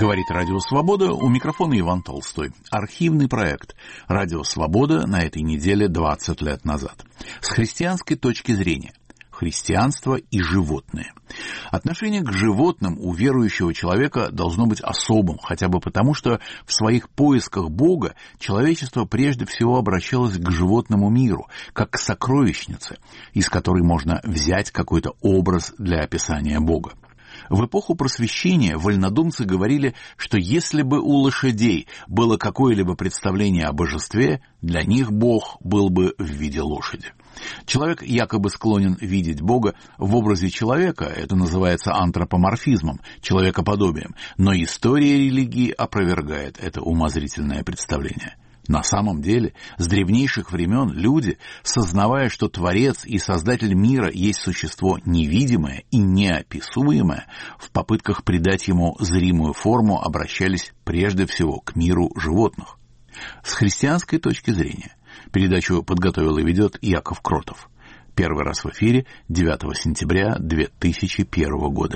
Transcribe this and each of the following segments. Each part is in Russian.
Говорит Радио Свобода, у микрофона Иван Толстой. Архивный проект Радио Свобода на этой неделе 20 лет назад. С христианской точки зрения. Христианство и животные. Отношение к животным у верующего человека должно быть особым, хотя бы потому, что в своих поисках Бога человечество прежде всего обращалось к животному миру, как к сокровищнице, из которой можно взять какой-то образ для описания Бога. В эпоху Просвещения вольнодумцы говорили, что если бы у лошадей было какое-либо представление о божестве, для них Бог был бы в виде лошади. Человек якобы склонен видеть Бога в образе человека, это называется антропоморфизмом, человекоподобием, но история религии опровергает это умозрительное представление. На самом деле, с древнейших времен люди, сознавая, что Творец и Создатель мира есть существо невидимое и неописуемое, в попытках придать ему зримую форму обращались прежде всего к миру животных. С христианской точки зрения. Передачу подготовил и ведет Яков Кротов. Первый раз в эфире 9 сентября 2001 года.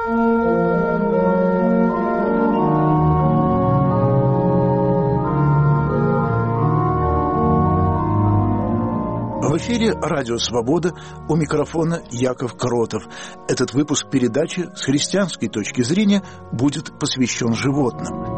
В эфире «Радио Свобода», у микрофона Яков Кротов. Этот выпуск передачи с христианской точки зрения будет посвящен животным.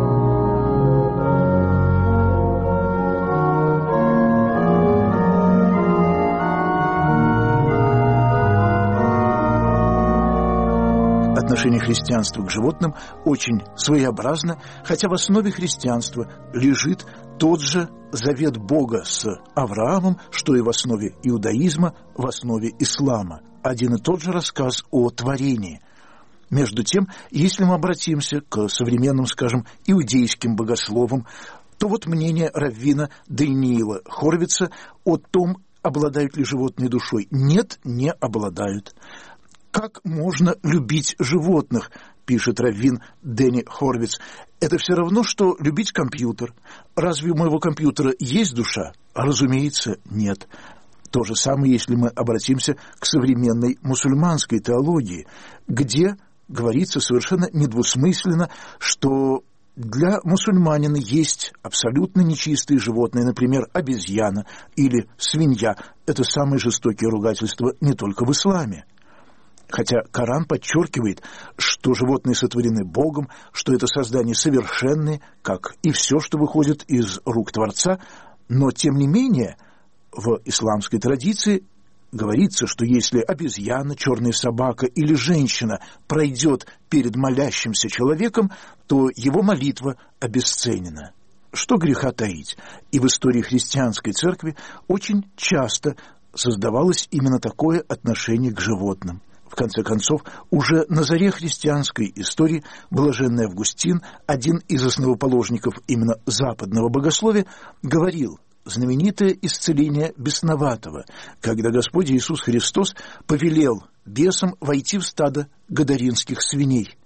Отношение христианства к животным очень своеобразно, хотя в основе христианства лежит тот же завет Бога с Авраамом, что и в основе иудаизма, в основе ислама. Один и тот же рассказ о творении. Между тем, если мы обратимся к современным, скажем, иудейским богословам, то вот мнение раввина Даниила Хорвица о том, обладают ли животные душой. Нет, не обладают. Как можно любить животных, пишет раввин Дени Хорвиц. Это все равно, что любить компьютер. Разве у моего компьютера есть душа? Разумеется, нет. То же самое, если мы обратимся к современной мусульманской теологии, где говорится совершенно недвусмысленно, что для мусульманина есть абсолютно нечистые животные, например, обезьяна или свинья. Это самые жестокие ругательства не только в исламе. Хотя Коран подчеркивает, что животные сотворены Богом, что это создания совершенные, как и все, что выходит из рук Творца, но, тем не менее, в исламской традиции говорится, что если обезьяна, черная собака или женщина пройдет перед молящимся человеком, то его молитва обесценена. Что греха таить? И в истории христианской церкви очень часто создавалось именно такое отношение к животным. В конце концов, уже на заре христианской истории блаженный Августин, один из основоположников именно западного богословия, говорил знаменитое исцеление бесноватого, когда Господь Иисус Христос повелел бесам войти в стадо гадаринских свиней.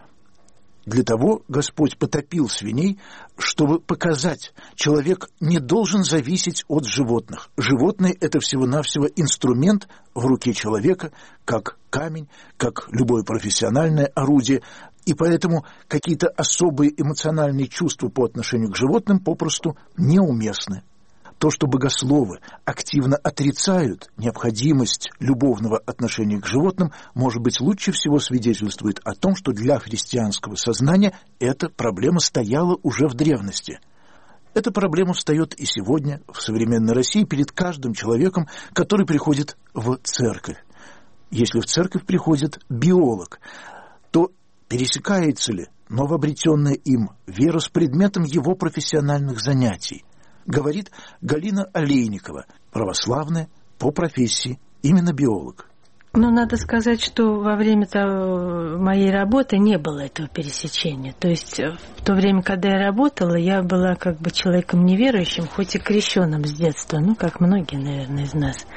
Для того Господь потопил свиней, чтобы показать, человек не должен зависеть от животных. Животные – это всего-навсего инструмент в руке человека, как камень, как любое профессиональное орудие, и поэтому какие-то особые эмоциональные чувства по отношению к животным попросту неуместны. То, что богословы активно отрицают необходимость любовного отношения к животным, может быть, лучше всего свидетельствует о том, что для христианского сознания эта проблема стояла уже в древности. Эта проблема встает и сегодня в современной России перед каждым человеком, который приходит в церковь. Если в церковь приходит биолог, то пересекается ли новообретенная им вера с предметом его профессиональных занятий? Говорит Галина Олейникова, православная по профессии, именно биолог. Ну, надо сказать, что во время моей работы не было этого пересечения. То есть в то время, когда я работала, я была как бы человеком неверующим, хоть и крещенным с детства, ну, как многие, наверное, из нас.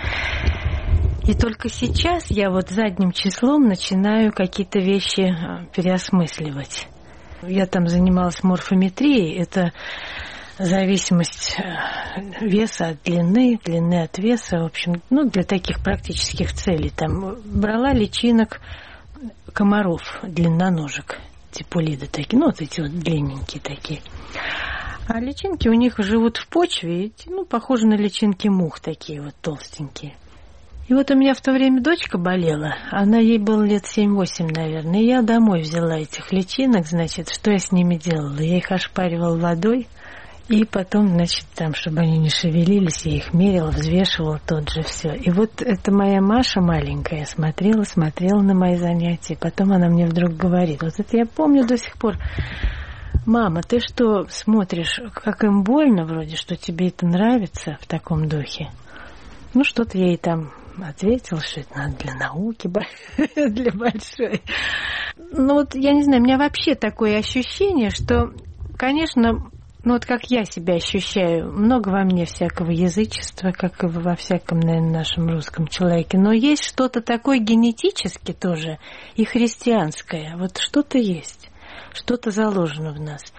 И только сейчас я вот задним числом начинаю какие-то вещи переосмысливать. Я там занималась морфометрией, это зависимость веса от длины, длины от веса, в общем, ну, для таких практических целей. Там брала личинок комаров, длинноножек, типулиды такие, ну, вот эти вот длинненькие такие. А личинки у них живут в почве, ну, похожи на личинки мух такие вот толстенькие. И вот у меня в то время дочка болела, ей было лет 7-8, наверное, и я домой взяла этих личинок, значит, что я с ними делала? Я их ошпаривала водой, и потом, значит, там, чтобы они не шевелились, я их мерила, взвешивала тот же все. И вот эта моя Маша маленькая смотрела на мои занятия, потом она мне вдруг говорит, вот это я помню до сих пор: «Мама, ты что смотришь, как им больно вроде, что тебе это нравится в таком духе?» Ну, что-то я ей там ответила, что это надо для науки, для большой. Ну, вот я не знаю, у меня вообще такое ощущение, что, конечно, ну, вот как я себя ощущаю, много во мне всякого язычества, как и во всяком, наверное, нашем русском человеке, но есть что-то такое генетически тоже и христианское, вот что-то есть, что-то заложено в нас,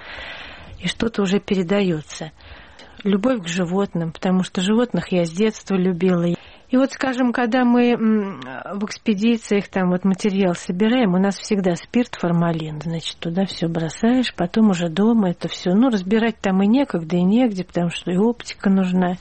и что-то уже передается. Любовь к животным, потому что животных я с детства любила. И вот, скажем, когда мы в экспедициях там вот материал собираем, у нас всегда спирт, формалин, значит, туда все бросаешь, потом уже дома это все, ну, разбирать там и некогда, и негде, потому что и оптика нужна.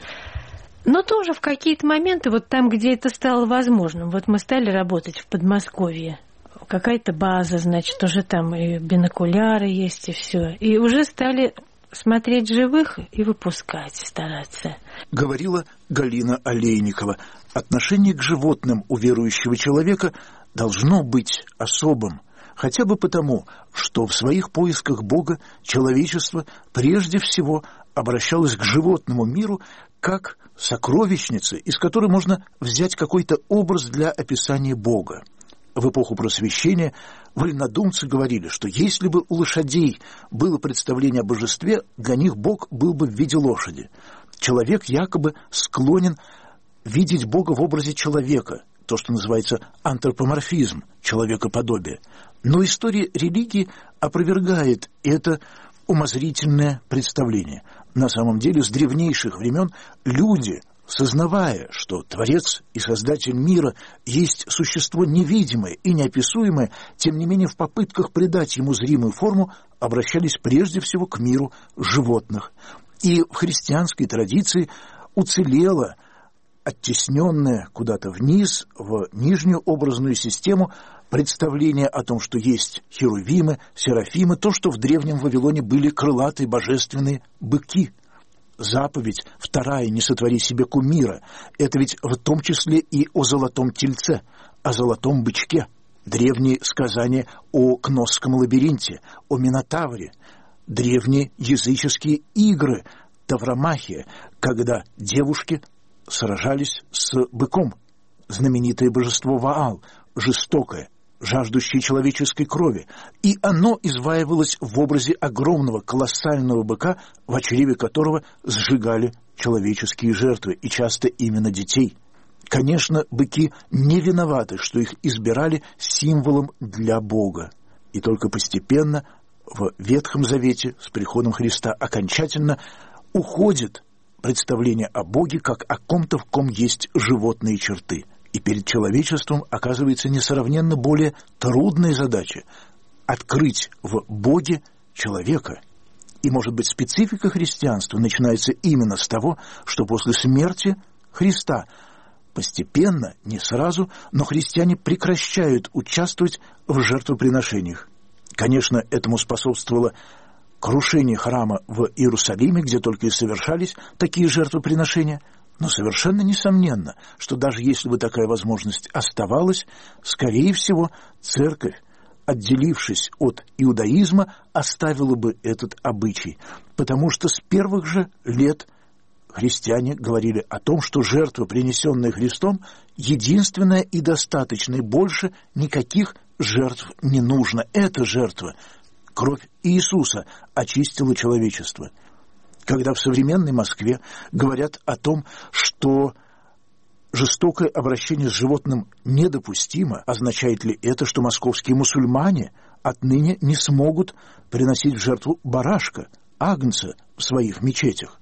Но тоже в какие-то моменты, вот там, где это стало возможным, вот мы стали работать в Подмосковье, какая-то база, значит, уже там и бинокуляры есть, и все, и уже стали смотреть живых и выпускать, стараться. Говорила Галина Олейникова. Отношение к животным у верующего человека должно быть особым, хотя бы потому, что в своих поисках Бога человечество прежде всего обращалось к животному миру как сокровищнице, из которой можно взять какой-то образ для описания Бога. В эпоху Просвещения вольнодумцы говорили, что если бы у лошадей было представление о божестве, для них Бог был бы в виде лошади. Человек якобы склонен видеть Бога в образе человека, то, что называется антропоморфизм, человекоподобие. Но история религии опровергает это умозрительное представление. На самом деле, с древнейших времен люди, сознавая, что Творец и Создатель мира есть существо невидимое и неописуемое, тем не менее в попытках придать ему зримую форму обращались прежде всего к миру животных. И в христианской традиции уцелело оттесненное куда-то вниз, в нижнюю образную систему, представление о том, что есть херувимы, серафимы, то, что в древнем Вавилоне были крылатые божественные быки. Заповедь вторая «Не сотвори себе кумира» — это ведь в том числе и о золотом тельце, о золотом бычке. Древние сказания о Кносском лабиринте, о Минотавре, древние языческие игры, тавромахия, когда девушки сражались с быком, знаменитое божество Ваал, жестокое, жаждущее человеческой крови, и оно изваивалось в образе огромного колоссального быка, в чреве которого сжигали человеческие жертвы, и часто именно детей. Конечно, быки не виноваты, что их избирали символом для Бога. И только постепенно в Ветхом Завете с приходом Христа окончательно уходит представление о Боге как о ком-то, в ком есть животные черты. И перед человечеством оказывается несравненно более трудная задача – открыть в Боге человека. И, может быть, специфика христианства начинается именно с того, что после смерти Христа постепенно, не сразу, но христиане прекращают участвовать в жертвоприношениях. Конечно, этому способствовало крушение храма в Иерусалиме, где только и совершались такие жертвоприношения. Но совершенно несомненно, что даже если бы такая возможность оставалась, скорее всего, церковь, отделившись от иудаизма, оставила бы этот обычай, потому что с первых же лет христиане говорили о том, что жертва, принесенная Христом, единственная и достаточная, больше никаких жертв не нужно. Эта жертва, кровь Иисуса, очистила человечество. Когда в современной Москве говорят о том, что жестокое обращение с животным недопустимо, означает ли это, что московские мусульмане отныне не смогут приносить в жертву барашка, агнца в своих мечетях?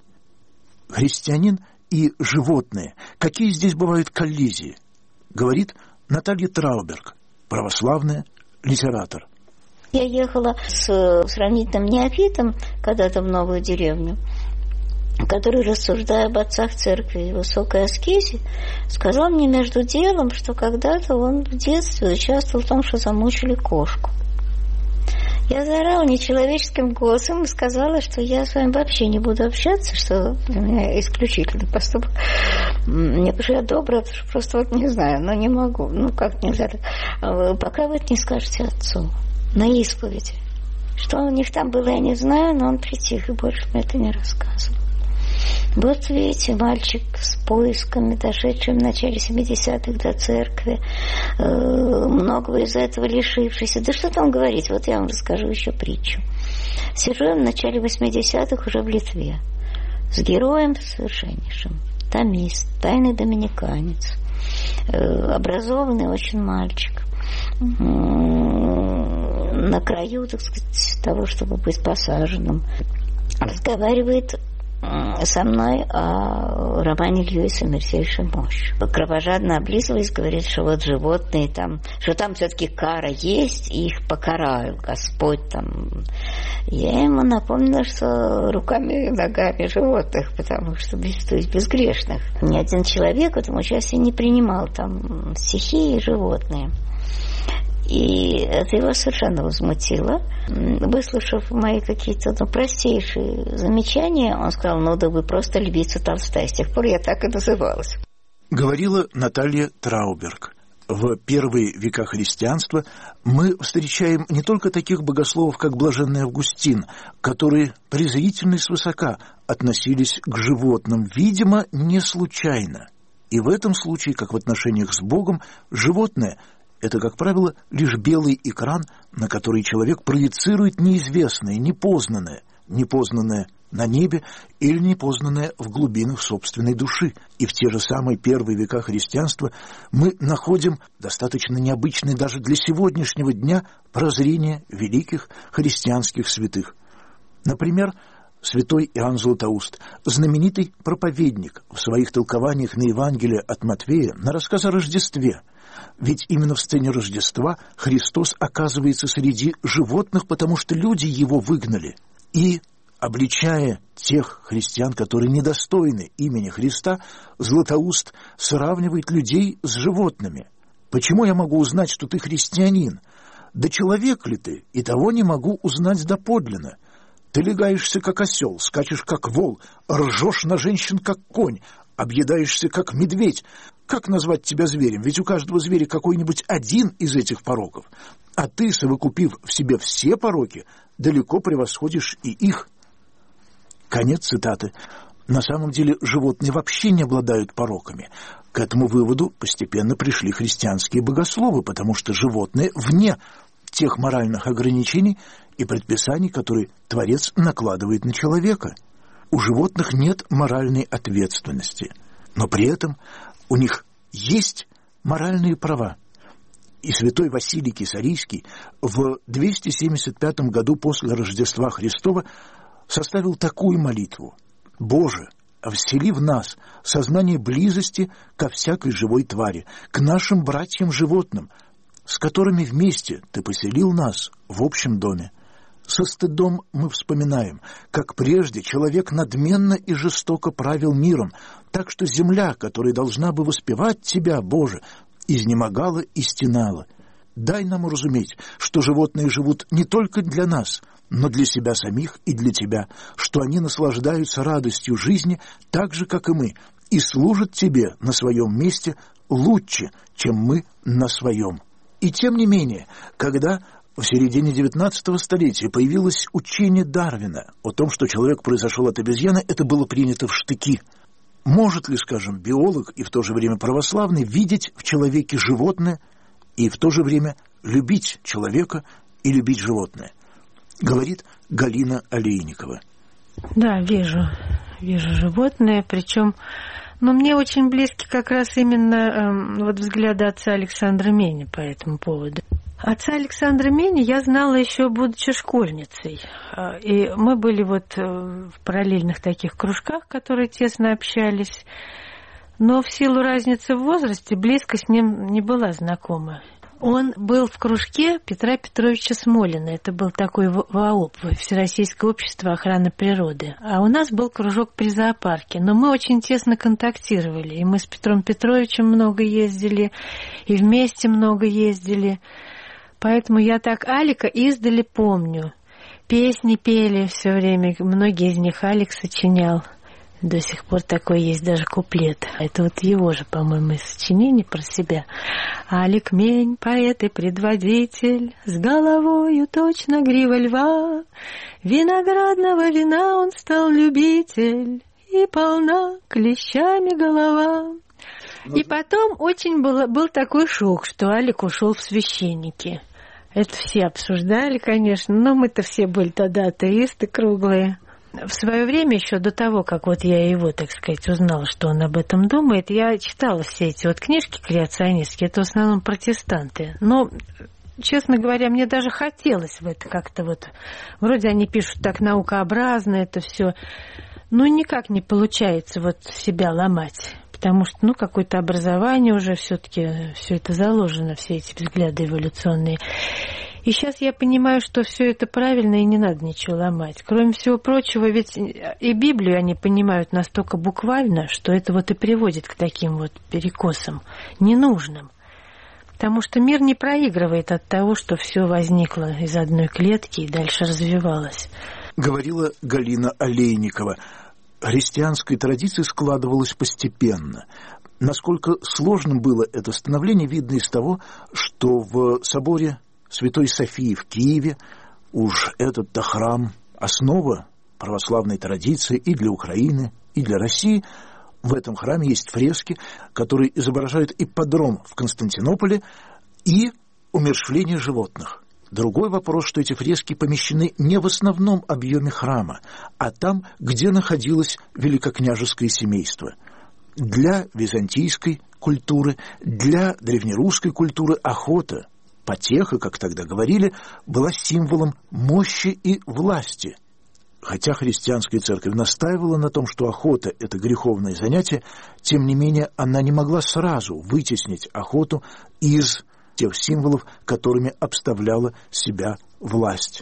Христианин и животные. Какие здесь бывают коллизии? Говорит Наталья Трауберг, православная литератор. Я ехала с сравнительным неофитом когда-то в новую деревню, который, рассуждая об отцах церкви и высокой аскезе, сказал мне между делом, что когда-то он в детстве участвовал в том, что замучили кошку. Я заорала нечеловеческим голосом и сказала, что я с вами вообще не буду общаться, что для меня исключительный поступок. Мне, потому что я добрая, просто вот не знаю, но не могу. Ну, как нельзя так. Пока вы это не скажете отцу на исповеди. Что у них там было, я не знаю, но он притих и больше мне это не рассказывал. Вот видите, мальчик с поисками, дошедшим в начале 70-х до церкви, многого из этого лишившийся. Да что там говорить, вот я вам расскажу еще притчу. Сижу я в начале 80-х уже в Литве с героем совершеннейшим, томист, тайный доминиканец, образованный очень мальчик, на краю, так сказать, того, чтобы быть посаженным. Разговаривает со мной о романе Льюиса «Мерзейшая мощь». Кровожадно облизываясь, говорит, что вот животные там, что там все-таки кара есть, и их покарают Господь там. Я ему напомнила, что руками и ногами животных, потому что то есть безгрешных. Ни один человек в этом участие не принимал, там стихии и животные. И это его совершенно возмутило. Выслушав мои какие-то простейшие замечания, он сказал, ну да вы просто львица Толстая. С тех пор я так и называлась. Говорила Наталья Трауберг. В первые века христианства мы встречаем не только таких богословов, как блаженный Августин, которые презрительно и свысока относились к животным, видимо, не случайно. И в этом случае, как в отношениях с Богом, животное – это, как правило, лишь белый экран, на который человек проецирует неизвестное, непознанное на небе или непознанное в глубинах собственной души. И в те же самые первые века христианства мы находим достаточно необычное даже для сегодняшнего дня прозрение великих христианских святых. Например, святой Иоанн Златоуст, знаменитый проповедник в своих толкованиях на Евангелие от Матфея, на рассказ о Рождестве. Ведь именно в сцене Рождества Христос оказывается среди животных, потому что люди его выгнали. И, обличая тех христиан, которые недостойны имени Христа, Златоуст сравнивает людей с животными. «Почему я могу узнать, что ты христианин? Да человек ли ты? И того не могу узнать доподлинно. Ты легаешься, как осел, скачешь, как вол, ржешь на женщин, как конь, объедаешься, как медведь. Как назвать тебя зверем? Ведь у каждого зверя какой-нибудь один из этих пороков. А ты, совокупив в себе все пороки, далеко превосходишь и их». Конец цитаты. На самом деле животные вообще не обладают пороками. К этому выводу постепенно пришли христианские богословы, потому что животные вне тех моральных ограничений и предписаний, которые Творец накладывает на человека. У животных нет моральной ответственности, но при этом у них есть моральные права. И святой Василий Кесарийский в 275 году после Рождества Христова составил такую молитву: «Боже, всели в нас сознание близости ко всякой живой твари, к нашим братьям-животным, с которыми вместе Ты поселил нас в общем доме. Со стыдом мы вспоминаем, как прежде человек надменно и жестоко правил миром, так что земля, которая должна бы воспевать Тебя, Боже, изнемогала и стенала. Дай нам уразуметь, что животные живут не только для нас, но для себя самих и для Тебя, что они наслаждаются радостью жизни так же, как и мы, и служат Тебе на своем месте лучше, чем мы на своем». И тем не менее, когда в середине XIX столетия появилось учение Дарвина о том, что человек произошел от обезьяны, это было принято в штыки. Может ли, скажем, биолог и в то же время православный видеть в человеке животное и в то же время любить человека и любить животное? Говорит Галина Олейникова. Да, вижу животное, причем, мне очень близки как раз именно взгляды отца Александра Мени по этому поводу. Отца Александра Мени я знала еще будучи школьницей. И мы были в параллельных таких кружках, которые тесно общались. Но в силу разницы в возрасте близко с ним не была знакома. Он был в кружке Петра Петровича Смолина. Это был такой ВАОП, Всероссийское общество охраны природы. А у нас был кружок при зоопарке. Но мы очень тесно контактировали. И мы с Петром Петровичем много ездили, и вместе много ездили. Поэтому я так Алика издали помню. Песни пели все время. Многие из них Алик сочинял. До сих пор такой есть даже куплет. Это вот его же, по-моему, сочинение про себя. Алик Мень, поэт и предводитель, с головою точно грива льва. Виноградного вина он стал любитель, и полна клещами голова. И потом очень был такой шок, что Алик ушел в священники. Это все обсуждали, конечно, но мы-то все были тогда атеисты круглые. В свое время, еще до того, как вот я его, так сказать, узнала, что он об этом думает, я читала все эти вот книжки креационистские, это в основном протестанты. Но, честно говоря, мне даже хотелось в это как-то вот... Вроде они пишут так наукообразно это все, но никак не получается вот себя ломать. Потому что, ну, какое-то образование уже все-таки, все это заложено, все эти взгляды эволюционные. И сейчас я понимаю, что все это правильно и не надо ничего ломать. Кроме всего прочего, ведь и Библию они понимают настолько буквально, что это вот и приводит к таким вот перекосам ненужным. Потому что мир не проигрывает от того, что все возникло из одной клетки и дальше развивалось. Говорила Галина Олейникова. Христианская традиция складывалась постепенно. Насколько сложным было это становление, видно из того, что в соборе Святой Софии в Киеве уж этот-то храм – основа православной традиции и для Украины, и для России. В этом храме есть фрески, которые изображают ипподром в Константинополе и умерщвление животных. Другой вопрос, что эти фрески помещены не в основном объеме храма, а там, где находилось великокняжеское семейство. Для византийской культуры, для древнерусской культуры охота, потеха, как тогда говорили, была символом мощи и власти. Хотя христианская церковь настаивала на том, что охота – это греховное занятие, тем не менее она не могла сразу вытеснить охоту из тех символов, которыми обставляла себя власть.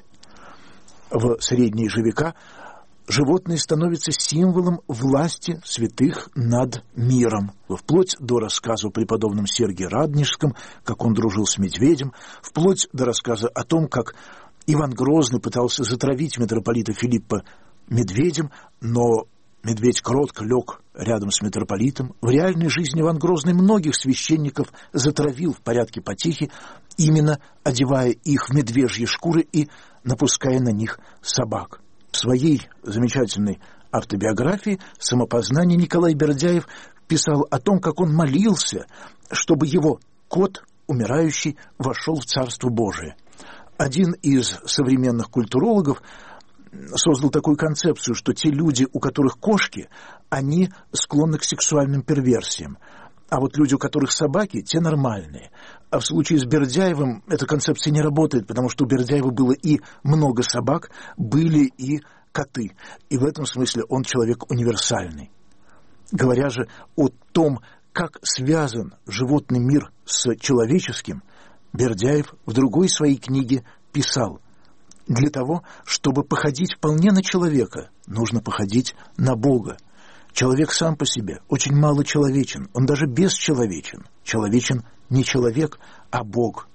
В средние же века животные становятся символом власти святых над миром. Вплоть до рассказа о преподобном Сергии Радонежском, как он дружил с медведем, вплоть до рассказа о том, как Иван Грозный пытался затравить митрополита Филиппа медведем, но медведь кротко лег рядом с митрополитом. В реальной жизни Иван Грозный многих священников затравил в порядке потехи, именно одевая их в медвежьи шкуры и напуская на них собак. В своей замечательной автобиографии «Самопознание» Николай Бердяев писал о том, как он молился, чтобы его кот, умирающий, вошел в Царство Божие. Один из современных культурологов создал такую концепцию, что те люди, у которых кошки, они склонны к сексуальным перверсиям, а вот люди, у которых собаки, те нормальные. А в случае с Бердяевым эта концепция не работает, потому что у Бердяева было и много собак, были и коты. И в этом смысле он человек универсальный. Говоря же о том, как связан животный мир с человеческим, Бердяев в другой своей книге писал: «Для того, чтобы походить вполне на человека, нужно походить на Бога. Человек сам по себе очень мало человечен, он даже бесчеловечен. Человечен не человек, а Бог.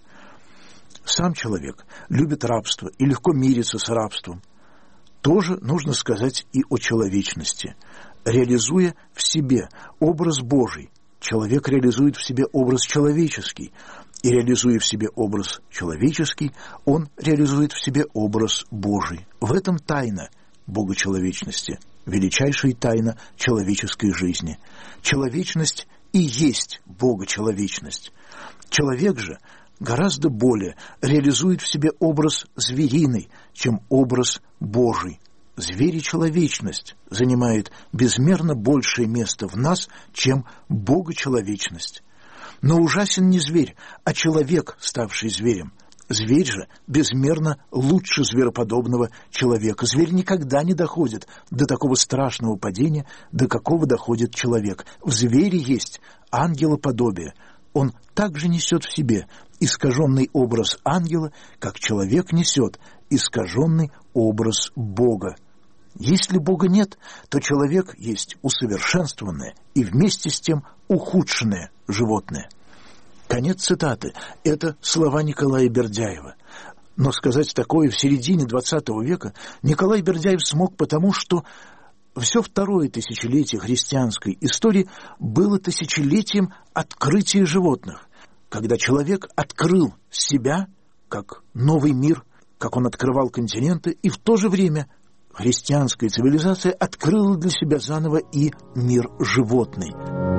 Сам человек любит рабство и легко мирится с рабством. Тоже нужно сказать и о человечности. Реализуя в себе образ Божий, человек реализует в себе образ человеческий, и реализуя в себе образ человеческий, он реализует в себе образ Божий. В этом тайна богочеловечности, величайшая тайна человеческой жизни. Человечность и есть богочеловечность. Человек же гораздо более реализует в себе образ звериный, чем образ Божий. Зверечеловечность занимает безмерно большее место в нас, чем богочеловечность. Но ужасен не зверь, а человек, ставший зверем. Зверь же безмерно лучше звероподобного человека. Зверь никогда не доходит до такого страшного падения, до какого доходит человек. В звере есть ангелоподобие. Он также несет в себе искаженный образ ангела, как человек несет искаженный образ Бога. Если Бога нет, то человек есть усовершенствованное и вместе с тем ухудшенное животное. Конец цитаты. Это слова Николая Бердяева. Но сказать такое в середине XX века Николай Бердяев смог потому, что все второе тысячелетие христианской истории было тысячелетием открытия животных, когда человек открыл себя как новый мир, как он открывал континенты, и в то же время христианская цивилизация открыла для себя заново и мир животный.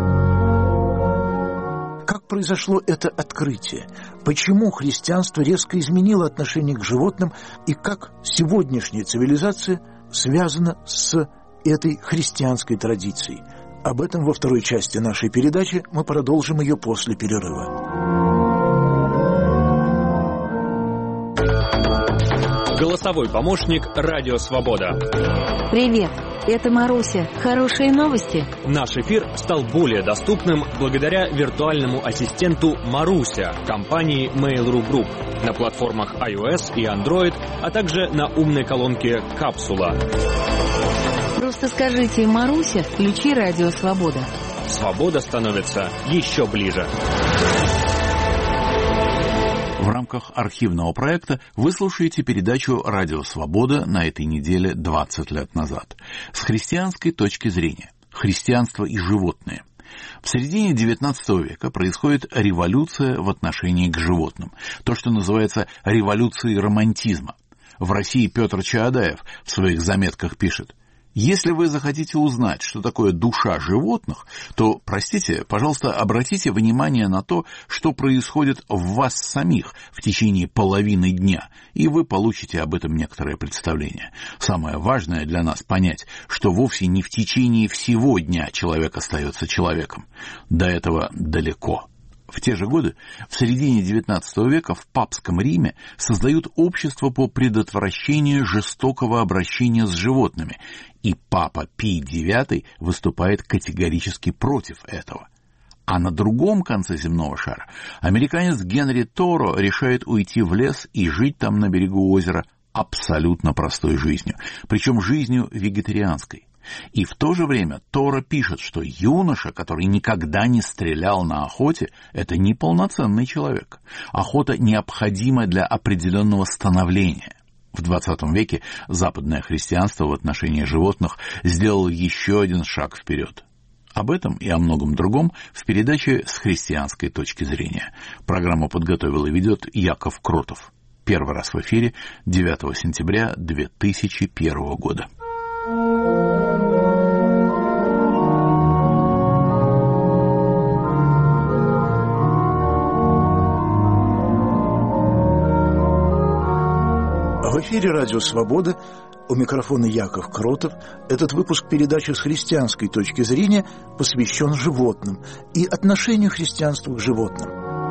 Как произошло это открытие? Почему христианство резко изменило отношение к животным и как сегодняшняя цивилизация связана с этой христианской традицией? Об этом во второй части нашей передачи. Мы продолжим ее после перерыва. Голосовой помощник «Радио Свобода». Привет, это Маруся. Хорошие новости? Наш эфир стал более доступным благодаря виртуальному ассистенту «Маруся» компании Mail.ru Group на платформах iOS и Android, а также на умной колонке «Капсула». Просто скажите: «Маруся, включи Радио Свобода». Свобода становится еще ближе. В рамках архивного проекта вы слушаете передачу «Радио Свобода» на этой неделе 20 лет назад. С христианской точки зрения. Христианство и животные. В середине XIX века происходит революция в отношении к животным. То, что называется революцией романтизма. В России Петр Чаадаев в своих заметках пишет: «Если вы захотите узнать, что такое душа животных, то, простите, пожалуйста, обратите внимание на то, что происходит в вас самих в течение половины дня, и вы получите об этом некоторое представление. Самое важное для нас понять, что вовсе не в течение всего дня человек остается человеком. До этого далеко». В те же годы, в середине XIX века, в папском Риме создают общество по предотвращению жестокого обращения с животными, и папа Пий IX выступает категорически против этого. А на другом конце земного шара американец Генри Торо решает уйти в лес и жить там на берегу озера абсолютно простой жизнью, причем жизнью вегетарианской. И в то же время Торо пишет, что юноша, который никогда не стрелял на охоте, это не полноценный человек. Охота необходима для определенного становления. В XX веке западное христианство в отношении животных сделало еще один шаг вперед. Об этом и о многом другом в передаче «С христианской точки зрения». Программу подготовил и ведет Яков Кротов. Первый раз в эфире 9 сентября 2001 года. В эфире «Радио Свобода», у микрофона Яков Кротов. Этот выпуск передачи «С христианской точки зрения» посвящен животным и отношению христианства к животным.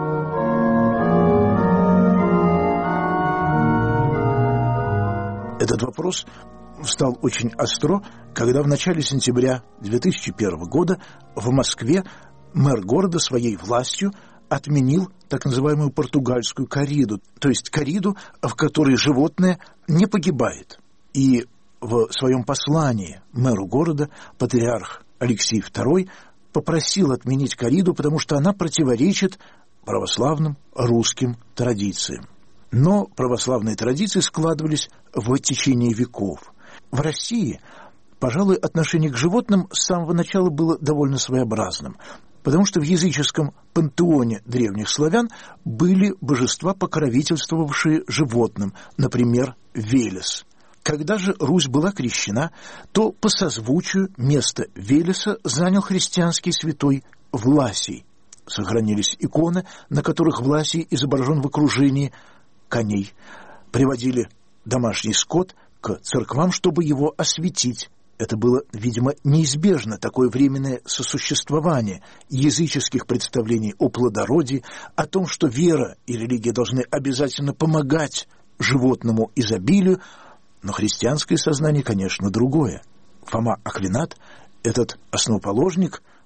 Этот вопрос встал очень остро, когда в начале сентября 2001 года в Москве мэр города своей властью отменил так называемую португальскую корриду, то есть корриду, в которой животное не погибает. И в своем послании мэру города патриарх Алексий II попросил отменить корриду, потому что она противоречит православным русским традициям. Но православные традиции складывались в течение веков. В России, пожалуй, отношение к животным с самого начала было довольно своеобразным, потому что в языческом пантеоне древних славян были божества, покровительствовавшие животным, например, Велес. Когда же Русь была крещена, то по созвучию место Велеса занял христианский святой Власий. Сохранились иконы, на которых Власий изображен в окружении коней. Приводили домашний скот к церквам, чтобы его осветить. Это было, видимо, неизбежно, такое временное сосуществование языческих представлений о плодородии, о том, что вера и религия должны обязательно помогать животному изобилию, но христианское сознание, конечно, другое. Фома Аквинат, этот основоположник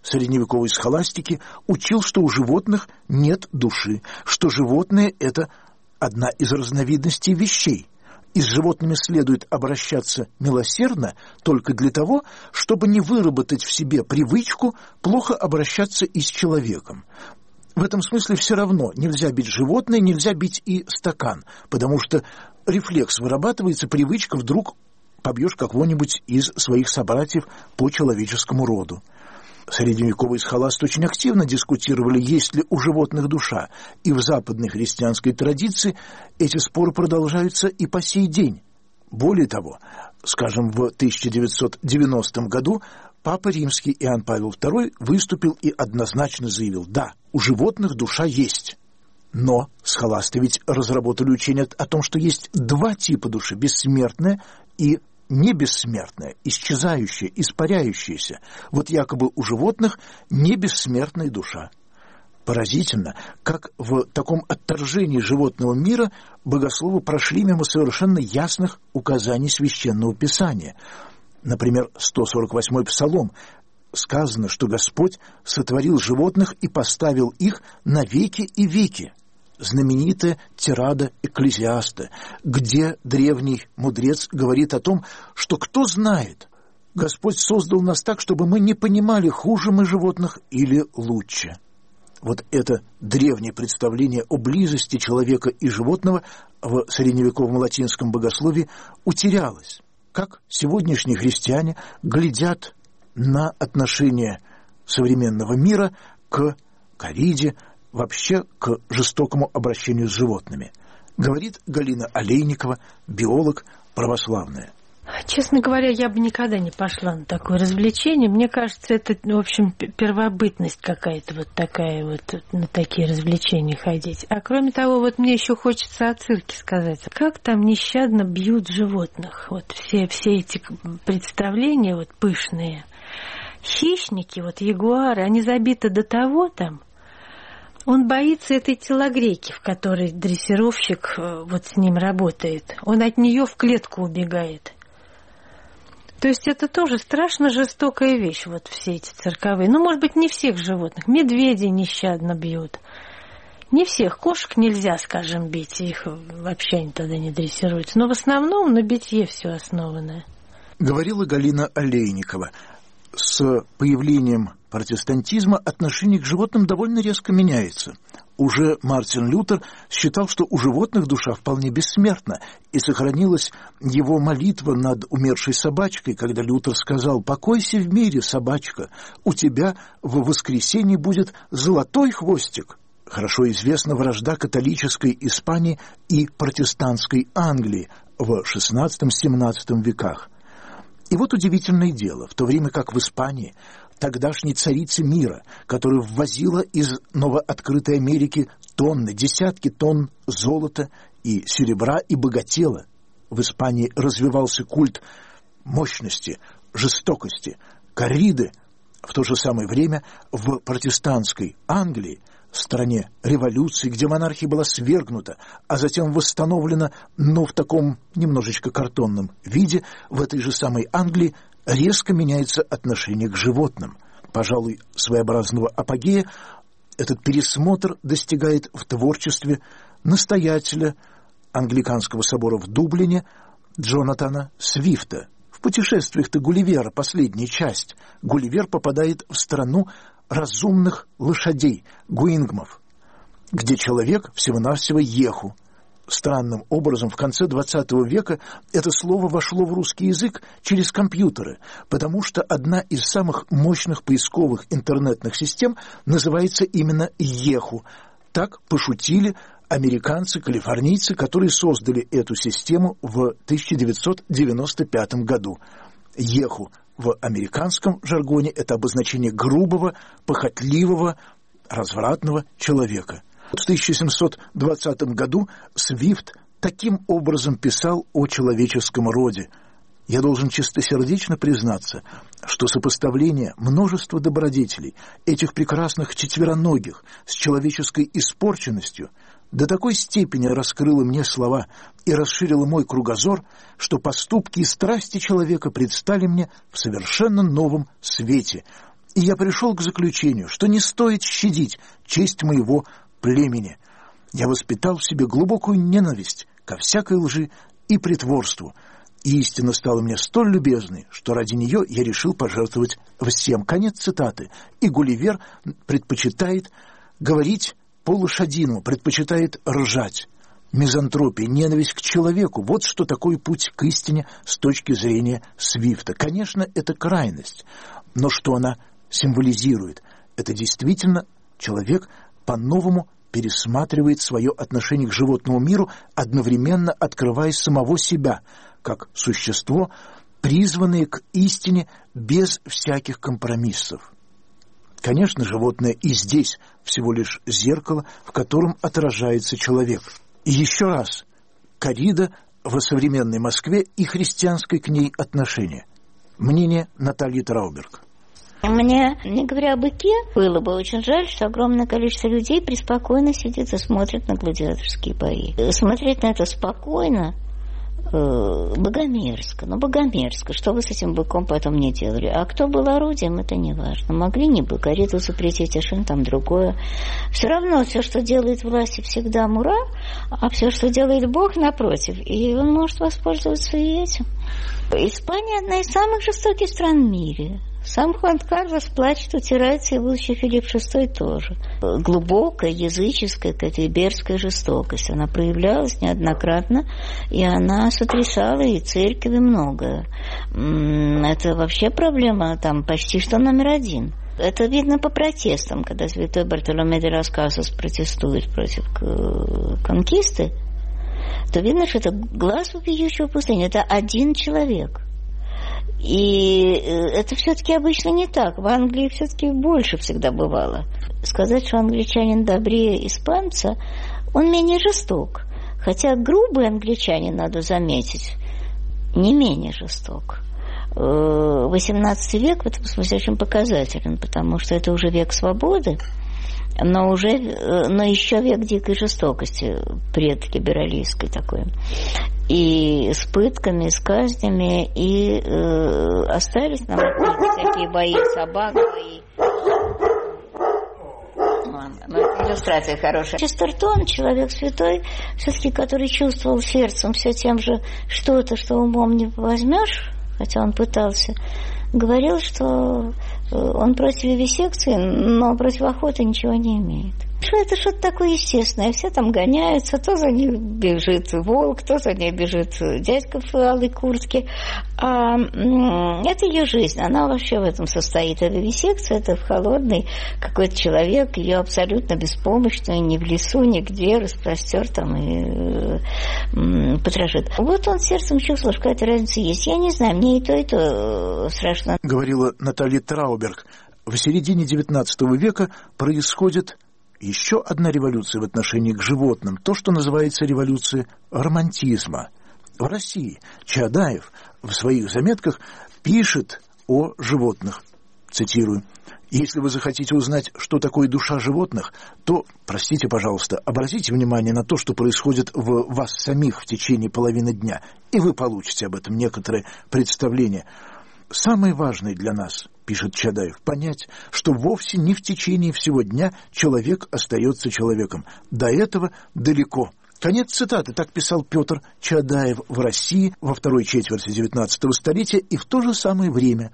средневековой схоластики учил, что у животных нет души, что животные – это одна из разновидностей вещей, и с животными следует обращаться милосердно только для того, чтобы не выработать в себе привычку плохо обращаться и с человеком. В этом смысле все равно нельзя бить животное, нельзя бить и стакан, потому что рефлекс вырабатывается, привычка, вдруг побьешь какого-нибудь из своих собратьев по человеческому роду. Средневековые схоласты очень активно дискутировали, есть ли у животных душа, и в западной христианской традиции эти споры продолжаются и по сей день. Более того, скажем, в 1990 году Папа Римский Иоанн Павел II выступил и однозначно заявил: да, у животных душа есть. Но схоласты ведь разработали учение о том, что есть два типа души – бессмертная и не бессмертная, исчезающая, испаряющаяся. Вот якобы у животных не бессмертная душа. Поразительно, как в таком отторжении животного мира богословы прошли мимо совершенно ясных указаний Священного Писания. Например, 148-й Псалом. Сказано, что Господь сотворил животных и поставил их на веки и веки. Знаменитая тирада Экклезиаста, где древний мудрец говорит о том, что кто знает, Господь создал нас так, чтобы мы не понимали, хуже мы животных или лучше. Вот это древнее представление о близости человека и животного в средневековом латинском богословии утерялось. Как сегодняшние христиане глядят на отношение современного мира к кориде, вообще к жестокому обращению с животными, говорит Галина Олейникова, биолог православная. Честно говоря, я бы никогда не пошла на такое развлечение. Мне кажется, это, в общем, первобытность какая-то вот такая вот, на такие развлечения ходить. А кроме того, вот мне еще хочется о цирке сказать. Как там нещадно бьют животных. Вот все эти представления вот пышные. Хищники, вот ягуары, они забиты до того там. Он боится этой телогрейки, в которой дрессировщик вот с ним работает. Он от нее в клетку убегает. То есть это тоже страшно жестокая вещь, вот все эти цирковые. Ну, может быть, не всех животных. Медведей нещадно бьют. Не всех. Кошек нельзя, скажем, бить. Их вообще они тогда не дрессируются. Но в основном на битье все основано. Говорила Галина Олейникова. С появлением протестантизма отношение к животным довольно резко меняется. Уже Мартин Лютер считал, что у животных душа вполне бессмертна, и сохранилась его молитва над умершей собачкой, когда Лютер сказал: «Покойся в мире, собачка, у тебя в воскресенье будет золотой хвостик». Хорошо известна вражда католической Испании и протестантской Англии в XVI-XVII веках. И вот удивительное дело, в то время как в Испании тогдашней царицы мира, которая ввозила из новооткрытой Америки тонны, десятки тонн золота и серебра и богатела, в Испании развивался культ мощности, жестокости, корриды. В то же самое время в протестантской Англии, стране революции, где монархия была свергнута, а затем восстановлена, но в таком немножечко картонном виде, в этой же самой Англии резко меняется отношение к животным. Пожалуй, своеобразного апогея этот пересмотр достигает в творчестве настоятеля Англиканского собора в Дублине Джонатана Свифта. В «Путешествиях-то Гулливера», последняя часть, Гулливер попадает в страну разумных лошадей, гуингмов, где человек всего-навсего еху. Странным образом в конце XX века это слово вошло в русский язык через компьютеры, потому что одна из самых мощных поисковых интернетных систем называется именно Еху. Так пошутили американцы, калифорнийцы, которые создали эту систему в 1995 году. Еху в американском жаргоне – это обозначение грубого, похотливого, развратного человека. В 1720 году Свифт таким образом писал о человеческом роде. Я должен чистосердечно признаться, что сопоставление множества добродетелей, этих прекрасных четвероногих, с человеческой испорченностью до такой степени раскрыло мне слова и расширило мой кругозор, что поступки и страсти человека предстали мне в совершенно новом свете. И я пришел к заключению, что не стоит щадить честь моего племени. Я воспитал в себе глубокую ненависть ко всякой лжи и притворству. И истина стала мне столь любезной, что ради нее я решил пожертвовать всем». Конец цитаты. И Гулливер предпочитает говорить по-лошадиному, предпочитает ржать. Мизантропия, ненависть к человеку — вот что такое путь к истине с точки зрения Свифта. Конечно, это крайность, но что она символизирует? Это действительно человек по-новому пересматривает свое отношение к животному миру, одновременно открывая самого себя, как существо, призванное к истине без всяких компромиссов. Конечно, животное и здесь всего лишь зеркало, в котором отражается человек. И еще раз, коррида в современной Москве и христианское к ней отношение. Мнение Натальи Трауберг. Мне, не говоря о быке, было бы очень жаль, что огромное количество людей преспокойно сидит и смотрит на гладиаторские бои. Смотреть на это спокойно, богомерзко. Ну, богомерзко. Что вы с этим быком потом не делали? А кто был орудием, это не важно. Могли не бы корриду запретить, а что-нибудь там другое. Все равно все, что делает власть, всегда мура, а все, что делает Бог, напротив. И он может воспользоваться и этим. Испания одна из самых жестоких стран в мире. Сам Хуан Карлос плачет, утирается, и будущий Филипп VI тоже. Глубокая языческая, какая-то иберская жестокость. Она проявлялась неоднократно, и она сотрясала и церковь, и многое. Это вообще проблема там почти что номер один. Это видно по протестам, когда святой Бартоломей де лас Касас протестует против конкисты, то видно, что это глаз вопиющего пустыни. Это один человек. И это все-таки обычно не так. В Англии все-таки больше всегда бывало. Сказать, что англичанин добрее испанца, он менее жесток. Хотя грубый англичанин, надо заметить, не менее жесток. 18 век в этом смысле очень показателен, потому что это уже век свободы, но еще век дикой жестокости, предлибералистской такой. И с пытками, с казнями, и остались нам всякие бои собак, бои. Иллюстрация хорошая. Честертон, человек святой, все-таки, который чувствовал сердцем все тем же что-то, что умом не возьмешь, хотя он пытался, говорил, что он против вивисекции, но против охоты ничего не имеет. Что это что-то такое естественное. Все там гоняются, то за ней бежит волк, то за ней бежит дядька в алой куртке. А это ее жизнь, она вообще в этом состоит. А вивисекция — это в холодный какой-то человек, ее абсолютно беспомощную, ни в лесу, нигде, распростер там и потрошит. Вот он сердцем чувствовал, что какая-то разница есть. Я не знаю, мне и то страшно. Говорила Наталья Трауберг. В середине XIX века происходит еще одна революция в отношении к животным, то, что называется революцией романтизма. В России Чаадаев в своих заметках пишет о животных. Цитирую: «Если вы захотите узнать, что такое душа животных, то, простите, пожалуйста, обратите внимание на то, что происходит в вас самих в течение половины дня, и вы получите об этом некоторое представление. Самое важное для нас, — пишет Чаадаев, — понять, что вовсе не в течение всего дня человек остается человеком. До этого далеко». Конец цитаты. Так писал Петр Чаадаев в России во второй четверти XIX столетия, и в то же самое время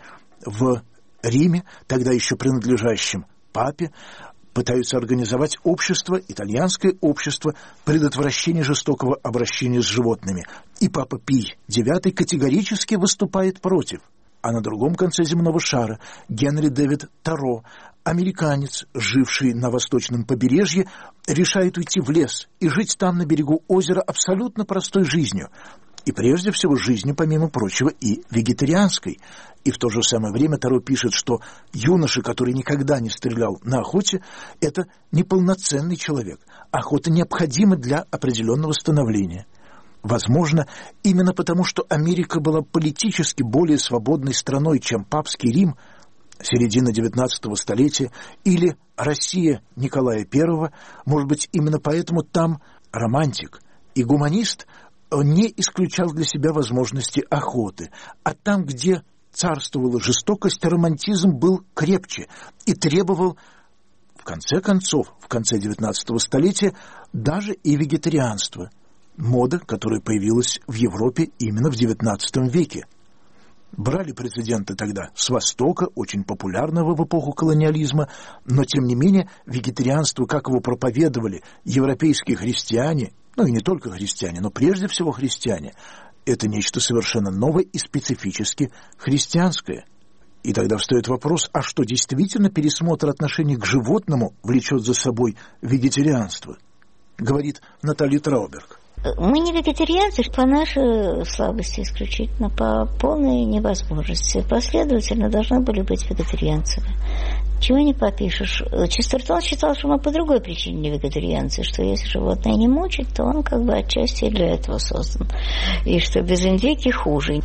в Риме, тогда еще принадлежащем папе, пытаются организовать общество, итальянское общество предотвращения жестокого обращения с животными. И папа Пий IX категорически выступает против. А на другом конце земного шара Генри Дэвид Торо, американец, живший на восточном побережье, решает уйти в лес и жить там на берегу озера абсолютно простой жизнью. И прежде всего жизнью, помимо прочего, и вегетарианской. И в то же самое время Торо пишет, что юноша, который никогда не стрелял на охоте, это неполноценный человек. Охота необходима для определенного становления. Возможно, именно потому, что Америка была политически более свободной страной, чем папский Рим середины XIX столетия, или Россия Николая I, может быть, именно поэтому там романтик и гуманист не исключал для себя возможности охоты. А там, где царствовала жестокость, романтизм был крепче и требовал, в конце концов, в конце XIX столетия, даже и вегетарианства. Мода, которая появилась в Европе именно в XIX веке. Брали прецеденты тогда с Востока, очень популярного в эпоху колониализма, но, тем не менее, вегетарианство, как его проповедовали европейские христиане, ну и не только христиане, но прежде всего христиане, это нечто совершенно новое и специфически христианское. И тогда встает вопрос, а что, действительно пересмотр отношений к животному влечет за собой вегетарианство? Говорит Наталья Трауберг. Мы не вегетарианцы по нашей слабости исключительно, по полной невозможности. Последовательно должны были быть вегетарианцами. Чего не попишешь. Честертон считал, что мы по другой причине не вегетарианцы, что если животное не мучить, то он как бы отчасти для этого создан. И что без индейки хуже.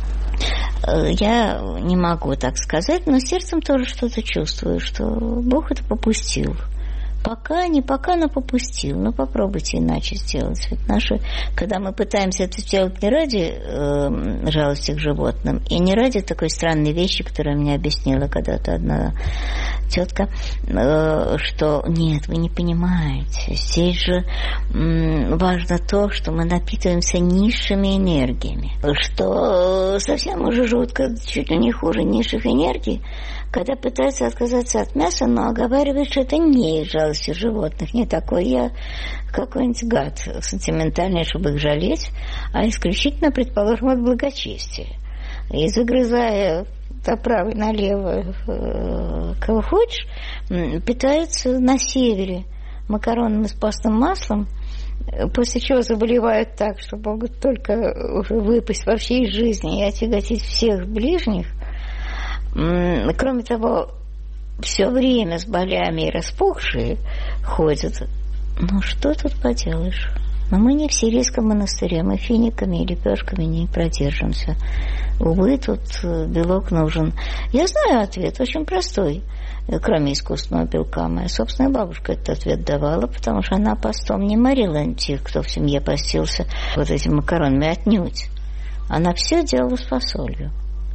Я не могу так сказать, но сердцем тоже что-то чувствую, что Бог это попустил. Пока, но попустил. Ну, попробуйте иначе сделать. Ведь наши, когда мы пытаемся это сделать не ради жалости к животным, и не ради такой странной вещи, которую мне объяснила когда-то одна тетка, что нет, вы не понимаете. Здесь же важно то, что мы напитываемся низшими энергиями. Что совсем уже жутко, чуть ли не хуже низших энергий, когда пытаются отказаться от мяса, но оговаривают, что это не из жалости животных, не такой я какой-нибудь гад сентиментальный, чтобы их жалеть, а исключительно, предположим, от благочестия. И загрызая направо и налево кого хочешь, питаются на севере макаронами с постным маслом, после чего заболевают так, что могут только уже выпасть вообще из жизни и отяготить всех ближних. Кроме того, все время с болями и распухшие ходят. Ну, что тут поделаешь? Но мы не в сирийском монастыре, мы финиками и лепешками не продержимся. Увы, тут белок нужен. Я знаю ответ, очень простой. Кроме искусственного белка, моя собственная бабушка этот ответ давала, потому что она постом не морила тех, кто в семье постился вот этими макаронами, отнюдь. Она все делала с фасолью.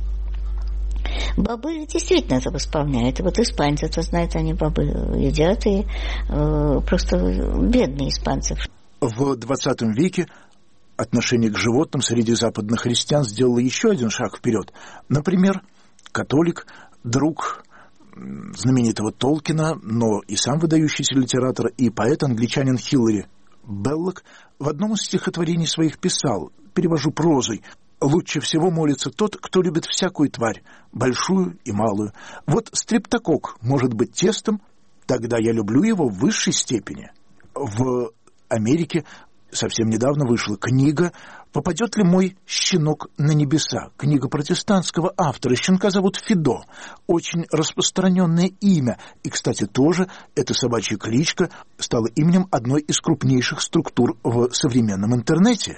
Бобы действительно это восполняют. И вот испанцы это знают, они бобы едят, и просто бедные испанцы. В 20 веке отношение к животным среди западных христиан сделало еще один шаг вперед. Например, католик, друг знаменитого Толкина, но и сам выдающийся литератор и поэт-англичанин Хиллари Беллок в одном из стихотворений своих писал, перевожу прозой: «Лучше всего молится тот, кто любит всякую тварь, большую и малую. Вот стрептокок может быть тестом, тогда я люблю его в высшей степени». В Америке совсем недавно вышла книга «Попадет ли мой щенок на небеса?». Книга протестантского автора. Щенка зовут Фидо. Очень распространенное имя. И, кстати, тоже эта собачья кличка стала именем одной из крупнейших структур в современном интернете.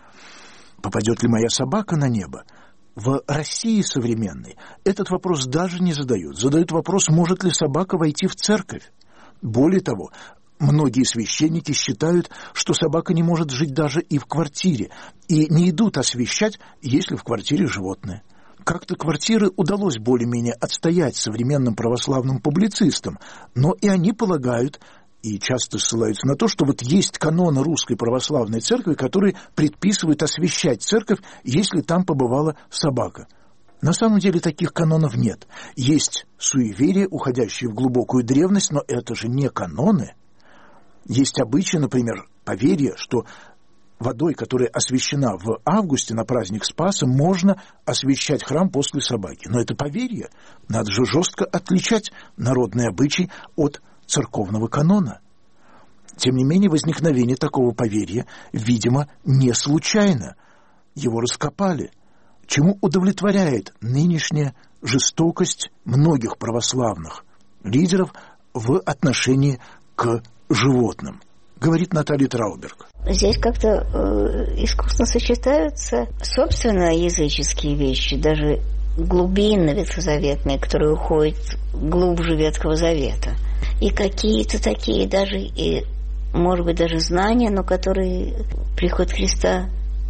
Попадет ли моя собака на небо? В России современной этот вопрос даже не задают. Задают вопрос, может ли собака войти в церковь. Более того, многие священники считают, что собака не может жить даже и в квартире, и не идут освящать, если в квартире животное. Как-то квартиры удалось более-менее отстоять современным православным публицистам, но и они полагают, и часто ссылаются на то, что вот есть каноны Русской Православной Церкви, которые предписывают освящать церковь, если там побывала собака. На самом деле таких канонов нет. Есть суеверия, уходящие в глубокую древность, но это же не каноны. Есть обычай, например, поверье, что водой, которая освящена в августе на праздник Спаса, можно освящать храм после собаки. Но это поверье. Надо же жестко отличать народный обычай от церковного канона. Тем не менее, возникновение такого поверья, видимо, не случайно. Его раскопали, чему удовлетворяет нынешняя жестокость многих православных лидеров в отношении к животным, говорит Наталья Трауберг. Здесь как-то искусно сочетаются собственно языческие вещи, даже глубинно ветхозаветные, которые уходят глубже Ветхого Завета. И какие-то такие даже, и, может быть, даже знания, но которые приход Христа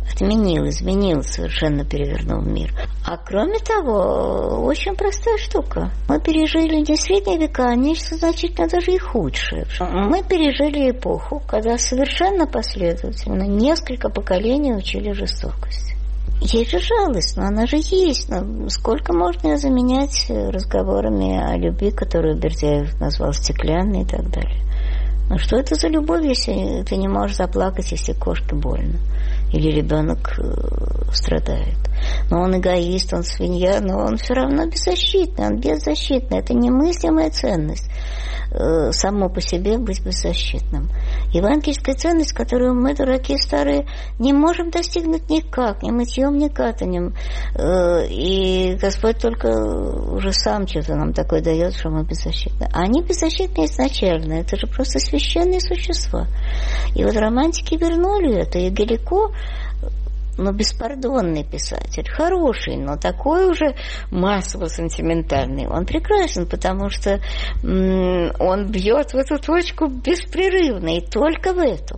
изменил, совершенно перевернул мир. А кроме того, очень простая штука. Мы пережили не средние века, а нечто значительно даже и худшее. Мы пережили эпоху, когда совершенно последовательно несколько поколений учили жестокость. Есть же жалость, но она же есть. Но сколько можно ее заменять разговорами о любви, которую Бердяев назвал стеклянной и так далее? Ну что это за любовь, если ты не можешь заплакать, если кошке больно? Или ребенок страдает? Но он эгоист, он свинья, но он все равно беззащитный, он беззащитный. Это немыслимая ценность. Само по себе быть беззащитным. Евангельская ценность, которую мы, дураки старые, не можем достигнуть никак, ни мытьем, ни катанием. И Господь только уже сам что-то нам такое дает, что мы беззащитны. А они беззащитны изначально, это же просто священные существа. И вот романтики вернули это, и Галико, беспардонный писатель, хороший, но такой уже массово-сентиментальный. Он прекрасен, потому что он бьет в эту точку беспрерывно, и только в эту,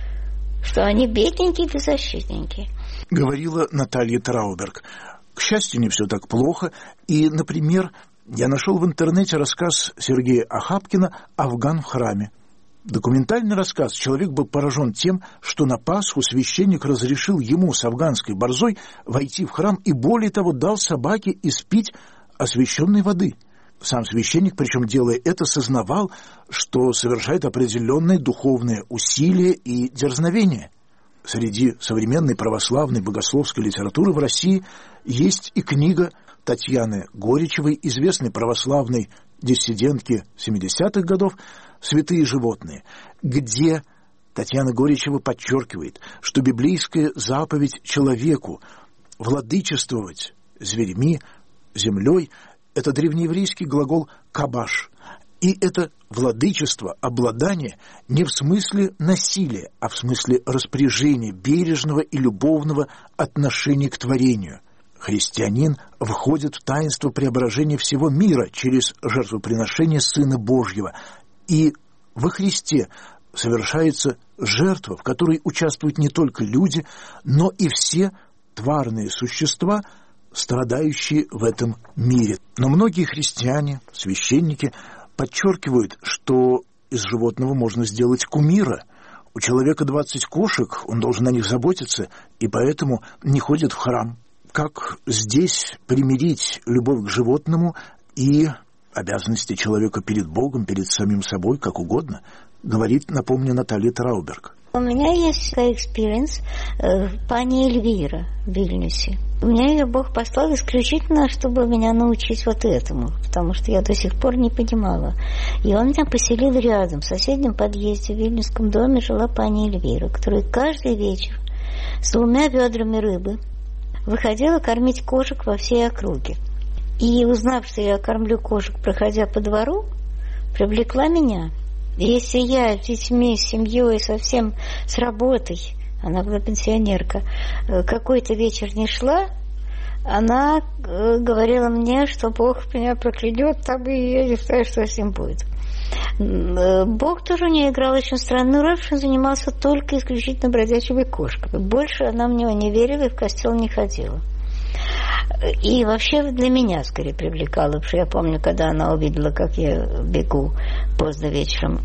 что они бедненькие, беззащитненькие. Говорила Наталья Трауберг. К счастью, не все так плохо. И, например, я нашел в интернете рассказ Сергея Ахапкина «Афган в храме». Документальный рассказ. Человек был поражен тем, что на Пасху священник разрешил ему с афганской борзой войти в храм и, более того, дал собаке испить освященной воды. Сам священник, причем делая это, сознавал, что совершает определенное духовное усилие и дерзновение. Среди современной православной богословской литературы в России есть и книга Татьяны Горичевой, известной православной диссидентки 70-х годов «Святые животные», где Татьяна Горичева подчеркивает, что библейская заповедь человеку владычествовать зверьми, землей – это древнееврейский глагол «кабаш». И это владычество, обладание не в смысле насилия, а в смысле распоряжения, бережного и любовного отношения к творению. Христианин входит в таинство преображения всего мира через жертвоприношение Сына Божьего. И во Христе совершается жертва, в которой участвуют не только люди, но и все тварные существа, страдающие в этом мире. Но многие христиане, священники подчеркивают, что из животного можно сделать кумира. У человека 20 кошек, он должен о них заботиться, и поэтому не ходит в храм. Как здесь примирить любовь к животному и обязанности человека перед Богом, перед самим собой, как угодно, говорит, напомню, Наталья Трауберг. У меня есть такая экспириенс пани Эльвира в Вильнюсе. У меня ее Бог послал исключительно, чтобы меня научить вот этому, потому что я до сих пор не понимала. И он меня поселил рядом, в соседнем подъезде в Вильнюсском доме жила пани Эльвира, которая каждый вечер с 2 ведрами рыбы выходила кормить кошек во всей округе. И, узнав, что я кормлю кошек, проходя по двору, привлекла меня. Если я с детьми, с семьей, совсем с работой, она была пенсионерка, какой-то вечер не шла, она говорила мне, что Бог меня проклянет, там и я не знаю, что с ним будет. Бог тоже у нее играл очень странную роль, что он занимался только исключительно бродячими кошками. Больше она в него не верила и в костел не ходила. И вообще для меня скорее привлекала, потому что я помню, когда она увидела, как я бегу поздно вечером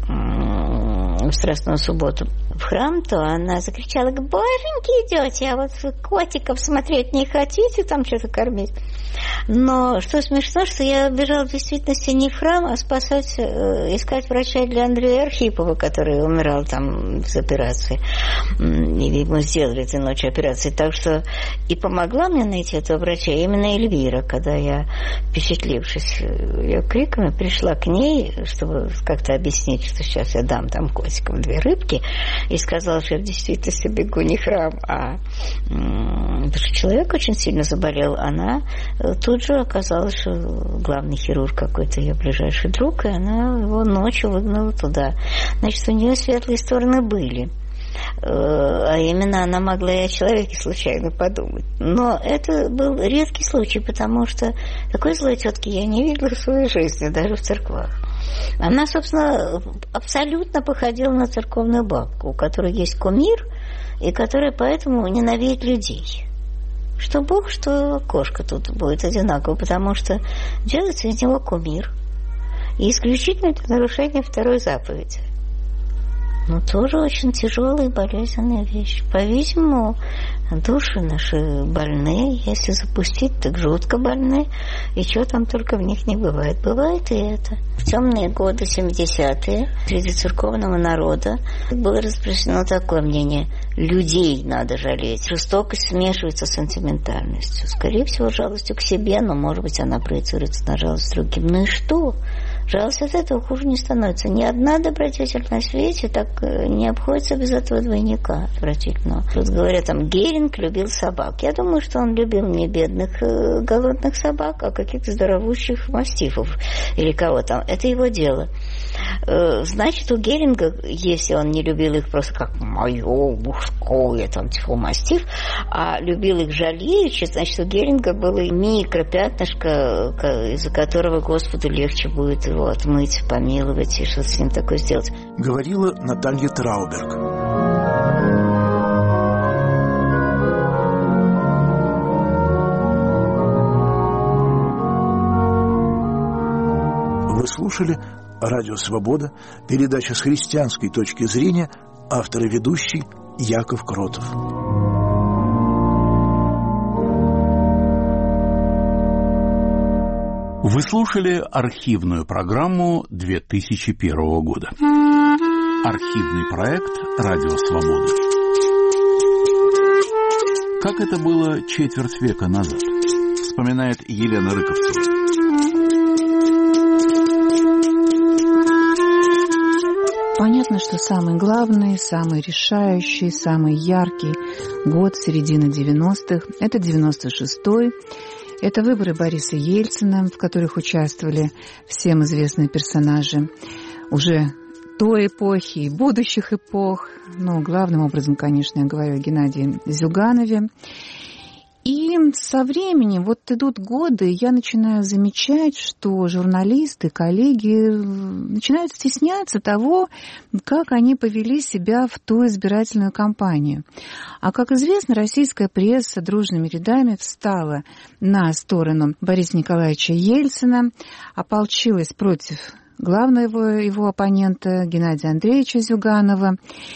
в Страстную субботу в храм, то она закричала: «Боженьки, идете, а вот котиков смотреть не хотите, там что-то кормить?» Но что смешно, что я бежала в действительности не в храм, а спасать, искать врача для Андрея Архипова, который умирал там с операции. И ему сделали этой ночью операцию. Так что и помогла мне найти этого врача именно Эльвира, когда я, впечатлившись ее криками, пришла к ней, чтобы как-то объяснить, что сейчас я дам там котикам 2 рыбки, и сказала, что я в действительности бегу не в храм, а потому что человек очень сильно заболел. Она тут же оказалось, что главный хирург какой-то ее ближайший друг, и она его ночью выгнала туда. Значит, у нее светлые стороны были. А именно она могла и о человеке случайно подумать. Но это был редкий случай, потому что такой злой тетки я не видела в своей жизни, даже в церквах. Она, собственно, абсолютно походила на церковную бабку, у которой есть кумир, и который поэтому ненавидит людей. Что Бог, что кошка тут будет одинаково, потому что делается из него кумир. И исключительно это нарушение второй заповеди. Но тоже очень тяжелая и болезненная вещь. По-видимому, души наши больные, если запустить, так жутко больные, и чего там только в них не бывает. Бывает и это. В темные годы, 70-е, среди церковного народа было распространено такое мнение: людей надо жалеть. Жестокость смешивается с сентиментальностью. Скорее всего, жалостью к себе, но, может быть, она проецируется на жалость к другим. Ну и что? Жалость от этого хуже не становится. Ни одна добродетель на свете так не обходится без этого двойника отвратительного. Вот говорят, там, Геринг любил собак. Я думаю, что он любил не бедных голодных собак, а каких-то здоровущих мастифов или кого там. Это его дело. Значит, у Геринга, если он не любил их просто как мое, мужское, там, тьфу, мастиф, а любил их жалеючи, значит, у Геринга было микропятнышко, из-за которого Господу легче будет его отмыть, помиловать и что-то с ним такое сделать. Говорила Наталья Трауберг. Вы слушали «Радио Свобода», передача с христианской точки зрения, автор и ведущий Яков Кротов. Вы слушали архивную программу 2001 года. Архивный проект «Радио Свобода». Как это было четверть века назад, вспоминает Елена Рыковцева. Понятно, что самый главный, самый решающий, самый яркий год середины 90-х – это 96-й. Это выборы Бориса Ельцина, в которых участвовали всем известные персонажи уже той эпохи и будущих эпох. Но главным образом, конечно, я говорю о Геннадии Зюганове. И со временем, вот идут годы, я начинаю замечать, что журналисты, коллеги начинают стесняться того, как они повели себя в ту избирательную кампанию. А, как известно, российская пресса дружными рядами встала на сторону Бориса Николаевича Ельцина, ополчилась против главного его оппонента Геннадия Андреевича Зюганова.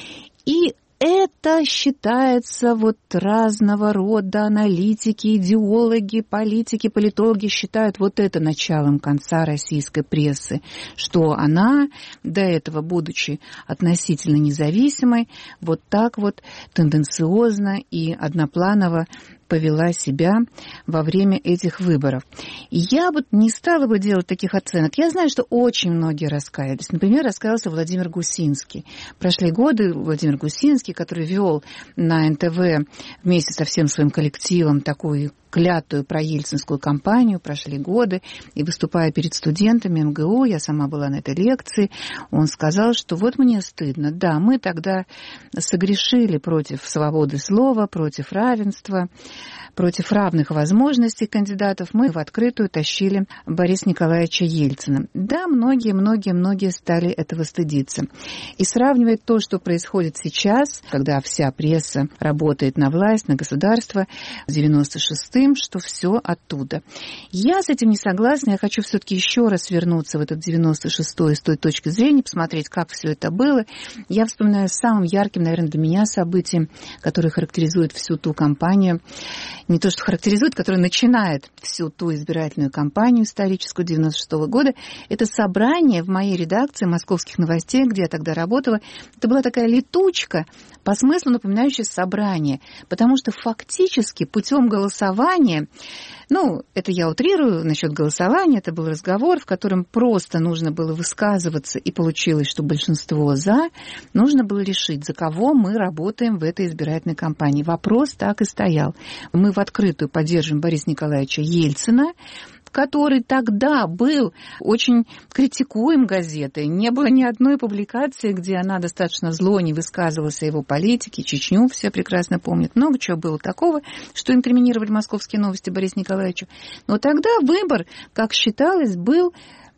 И это считается вот разного рода аналитики, идеологи, политики, политологи считают вот это началом конца российской прессы, что она, до этого будучи относительно независимой, вот так вот тенденциозно и однопланово повела себя во время этих выборов. И я вот не стала бы делать таких оценок. Я знаю, что очень многие раскаялись. Например, раскаялся Владимир Гусинский. Прошли годы Владимир Гусинский, который вел на НТВ вместе со всем своим коллективом такую клятую проельцинскую кампанию, прошли годы, и выступая перед студентами МГУ, я сама была на этой лекции, он сказал, что вот мне стыдно, да, мы тогда согрешили против свободы слова, против равенства, против равных возможностей кандидатов, мы в открытую тащили Бориса Николаевича Ельцина. Да, многие стали этого стыдиться. И сравнивать то, что происходит сейчас, когда вся пресса работает на власть, на государство, с 96-м, что все оттуда. Я с этим не согласна, я хочу все-таки еще раз вернуться в этот 96-й с той точки зрения, посмотреть, как все это было. Я вспоминаю самым ярким, наверное, для меня событием, которое характеризует всю ту кампанию, не то, что характеризует, которое начинает всю ту избирательную кампанию историческую 96-го года, это собрание в моей редакции «Московских новостей», где я тогда работала. Это была такая летучка, по смыслу напоминающая собрание, потому что фактически путем голосования, ну, это я утрирую насчет голосования, это был разговор, в котором просто нужно было высказываться, и получилось, что большинство «за», нужно было решить, за кого мы работаем в этой избирательной кампании. Вопрос так и стоял. Мы в открытую поддерживаем Бориса Николаевича Ельцина, который тогда был очень критикуем газетой. Не было ни одной публикации, где она достаточно зло не высказывалась о его политике. Чечню все прекрасно помнят. Много чего было такого, что инкриминировали «Московские новости» Борису Николаевичу. Но тогда выбор, как считалось, был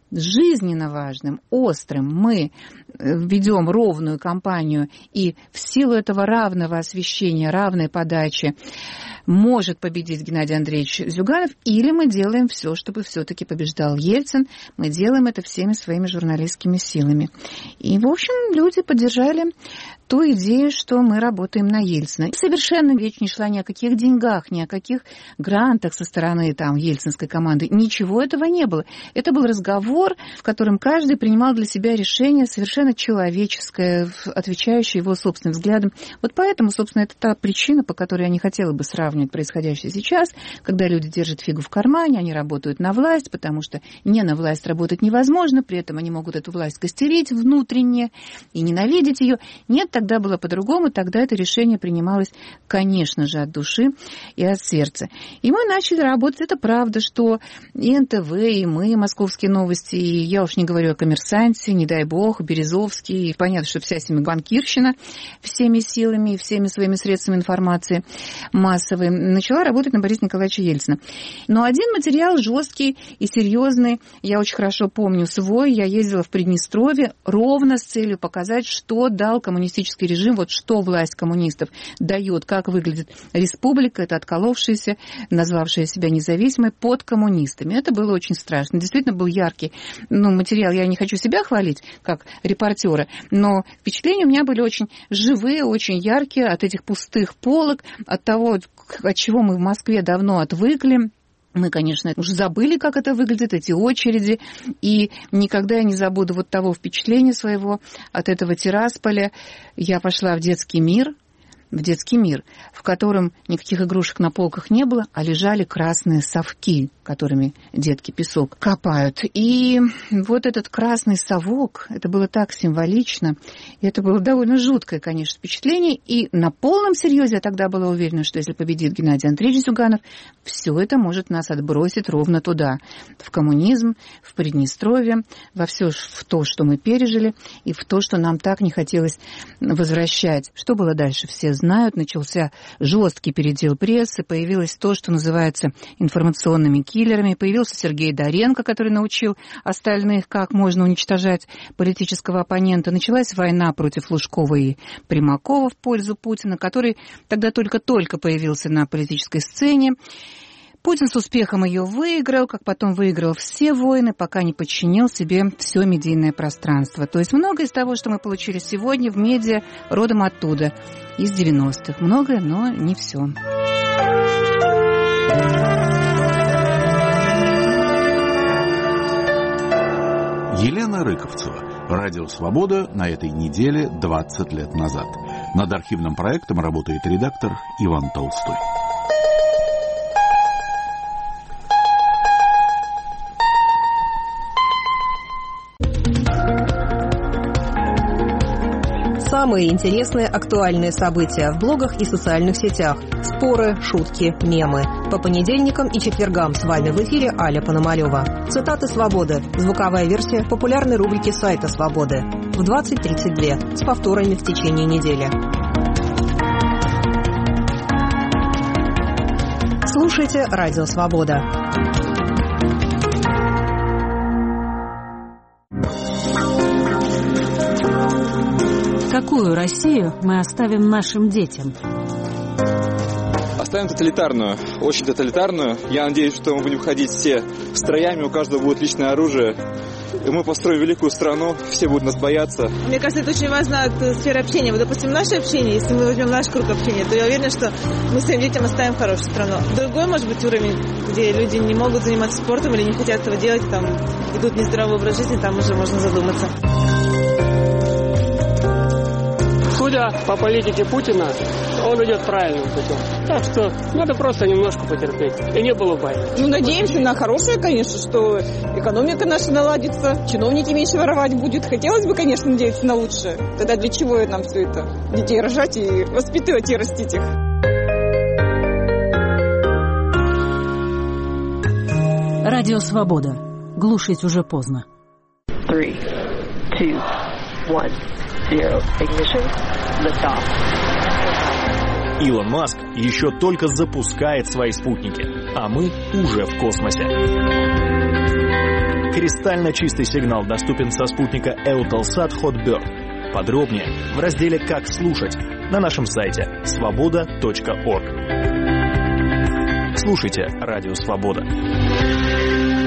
жизненно важным, острым мы ведем ровную кампанию, и в силу этого равного освещения, равной подачи может победить Геннадий Андреевич Зюганов, или мы делаем все, чтобы все-таки побеждал Ельцин. Мы делаем это всеми своими журналистскими силами. И, в общем, люди поддержали ту идею, что мы работаем на Ельцина. Совершенно речь не шла ни о каких деньгах, ни о каких грантах со стороны там ельцинской команды. Ничего этого не было. Это был разговор, в котором каждый принимал для себя решение совершенно человеческое, отвечающее его собственным взглядам. Вот поэтому, собственно, это та причина, по которой я не хотела бы сравнивать происходящее сейчас, когда люди держат фигу в кармане, они работают на власть, потому что не на власть работать невозможно, при этом они могут эту власть костерить внутренне и ненавидеть ее. Нет, тогда было по-другому, тогда это решение принималось, конечно же, от души и от сердца. И мы начали работать. Это правда, что и НТВ, и мы, Московские новости, и я уж не говорю о «Коммерсанте», не дай бог, Березовский, и понятно, что вся семья банкирщина всеми силами и всеми своими средствами информации массовой начала работать на Бориса Николаевича Ельцина. Но один материал жесткий и серьезный, я очень хорошо помню свой, я ездила в Приднестровье ровно с целью показать, что дал коммунистический режим, вот что власть коммунистов дает, как выглядит республика, это отколовшаяся, назвавшая себя независимой, под коммунистами. Это было очень страшно. Действительно был яркий материал. Я не хочу себя хвалить, как репортера, но впечатления у меня были очень живые, очень яркие от этих пустых полок, от того, от чего мы в Москве давно отвыкли. Мы, конечно, уже забыли, как это выглядит, эти очереди, и никогда я не забуду вот того впечатления своего от этого Тирасполя. Я пошла в детский мир, в котором никаких игрушек на полках не было, а лежали красные совки, которыми детки песок копают. И вот этот красный совок, это было так символично, и это было довольно жуткое, конечно, впечатление. И на полном серьезе я тогда была уверена, что если победит Геннадий Андреевич Зюганов, все это может нас отбросить ровно туда, в коммунизм, в Приднестровье, во все в то, что мы пережили, и в то, что нам так не хотелось возвращать. Что было дальше, все знают. Начался жесткий передел прессы, появилось то, что называется информационными киллерами. Появился Сергей Доренко, который научил остальных, как можно уничтожать политического оппонента. Началась война против Лужкова и Примакова в пользу Путина, который тогда только-только появился на политической сцене. Путин с успехом ее выиграл, как потом выиграл все войны, пока не подчинил себе все медийное пространство. То есть многое из того, что мы получили сегодня в медиа, родом оттуда, из 90-х. Многое, но не все. Елена Рыковцева. Радио «Свобода» на этой неделе 20 лет назад. Над архивным проектом работает редактор Иван Толстой. Самые интересные актуальные события в блогах и социальных сетях. Споры, шутки, мемы. По понедельникам и четвергам с вами в эфире Аля Пономарёва. Цитаты «Свободы». Звуковая версия популярной рубрики сайта «Свободы». В 20:32 с повторами в течение недели. Слушайте «Радио Свобода». Какую Россию мы оставим нашим детям? Оставим тоталитарную, очень тоталитарную. Я надеюсь, что мы будем ходить все строями, у каждого будет личное оружие. И мы построим великую страну, все будут нас бояться. Мне кажется, это очень важно от сферы общения. Вот, допустим, наше общение, если мы возьмем наш круг общения, то я уверена, что мы своим детям оставим хорошую страну. Другой, может быть, уровень, где люди не могут заниматься спортом или не хотят этого делать, там идут нездоровый образ жизни, там уже можно задуматься. Судя по политике Путина, он идет правильным путем. Так что надо просто немножко потерпеть. И не было войны. Надеемся на хорошее, конечно, что экономика наша наладится, чиновники меньше воровать будут. Хотелось бы, конечно, надеяться на лучшее. Тогда для чего нам все это? Детей рожать и воспитывать и растить их. Радио «Свобода». Глушить уже поздно. 3, 2, 1. Ignition, liftoff. Илон Маск еще только запускает свои спутники, а мы уже в космосе. Кристально чистый сигнал доступен со спутника Eutelsat Hotbird. Подробнее в разделе «Как слушать» на нашем сайте svoboda.org. Слушайте Радио Свобода.